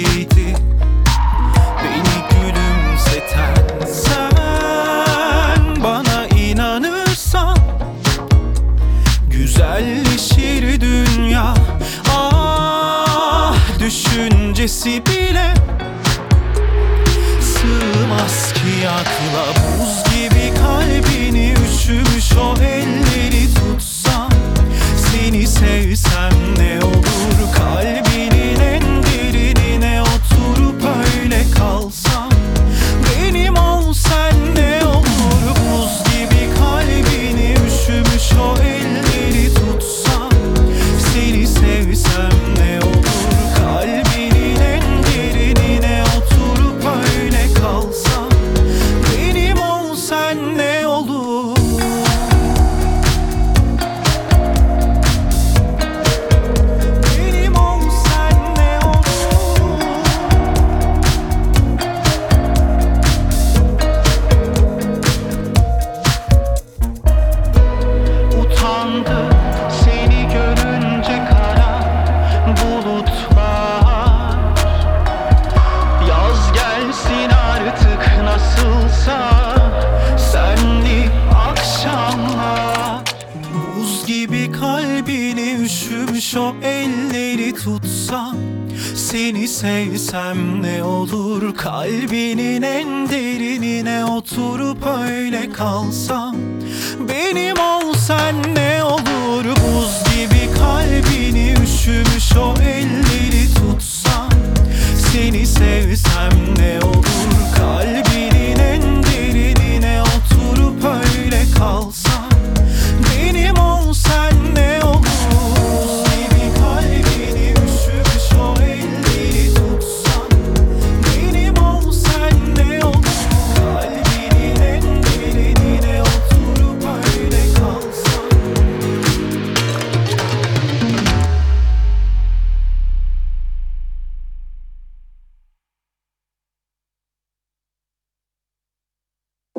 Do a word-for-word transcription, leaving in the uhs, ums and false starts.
gibiydi beni gülümseten. Sen bana inanırsan güzelleşir dünya. Ah, düşüncesi bile sığmaz ki akla. Buz gibi kalbini üşümüş o elleri tutsam, seni sevsem ne olur? Kalbinin en derinine oturup öyle kalsam, benim olsan ne olur? Buz gibi kalbini üşümüş o elleri tutsam, seni sevsem ne olur? Kalbinin en derinine oturup öyle kalsam, benim olsan ne olur? Benim olsan ne olur? Utandı seni görünce kara bulutlar. Yaz gelsin artık nasılsa senli akşamlar. Buz gibi kalbini üşümüş o elleri tutsam, seni sevsem ne olur? Kalbinin en derinine oturup öyle kalsam, benim olsan ne olur? Buz gibi kalbini